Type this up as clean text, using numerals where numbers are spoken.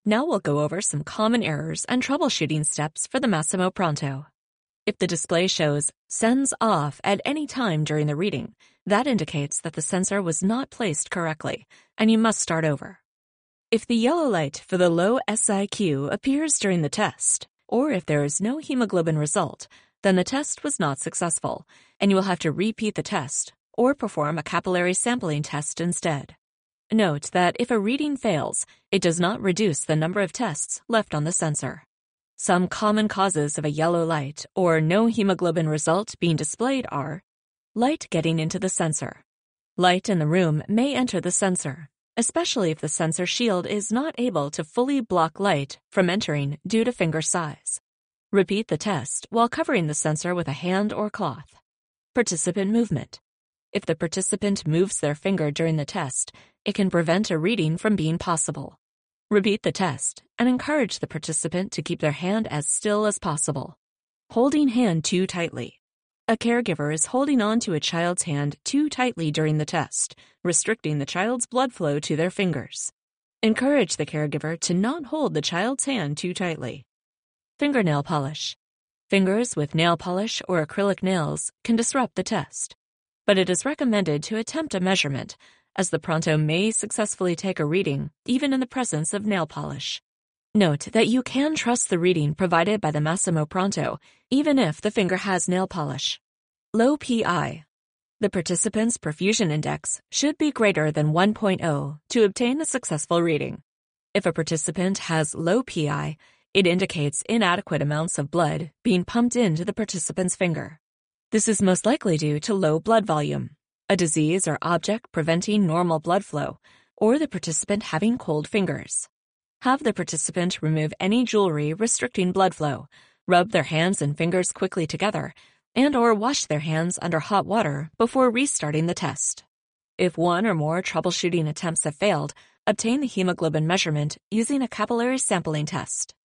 Now we'll go over some common errors and troubleshooting steps for the Masimo Pronto. If the display shows "sends off" at any time during the reading, that indicates that the sensor was not placed correctly, and you must start over. If the yellow light for the low SIQ appears during the test, or if there is no hemoglobin result, then the test was not successful, and you will have to repeat the test or perform a capillary sampling test instead. Note that if a reading fails, it does not reduce the number of tests left on the sensor. Some common causes of a yellow light or no hemoglobin result being displayed are light getting into the sensor. Light in the room may enter the sensor, especially if the sensor shield is not able to fully block light from entering due to finger size. Repeat the test while covering the sensor with a hand or cloth. Participant movement. If the participant moves their finger during the test, it can prevent a reading from being possible. Repeat the test and encourage the participant to keep their hand as still as possible. Holding hand too tightly. A caregiver is holding on to a child's hand too tightly during the test, restricting the child's blood flow to their fingers. Encourage the caregiver to not hold the child's hand too tightly. Fingernail polish. Fingers with nail polish or acrylic nails can disrupt the test, but it is recommended to attempt a measurement, as the Pronto may successfully take a reading even in the presence of nail polish. Note that you can trust the reading provided by the Masimo Pronto, even if the finger has nail polish. Low PI. The participant's perfusion index should be greater than 1.0 to obtain a successful reading. If a participant has low PI, it indicates inadequate amounts of blood being pumped into the participant's finger. This is most likely due to low blood volume, a disease or object preventing normal blood flow, or the participant having cold fingers. Have the participant remove any jewelry restricting blood flow, rub their hands and fingers quickly together, and/or wash their hands under hot water before restarting the test. If one or more troubleshooting attempts have failed, obtain the hemoglobin measurement using a capillary sampling test.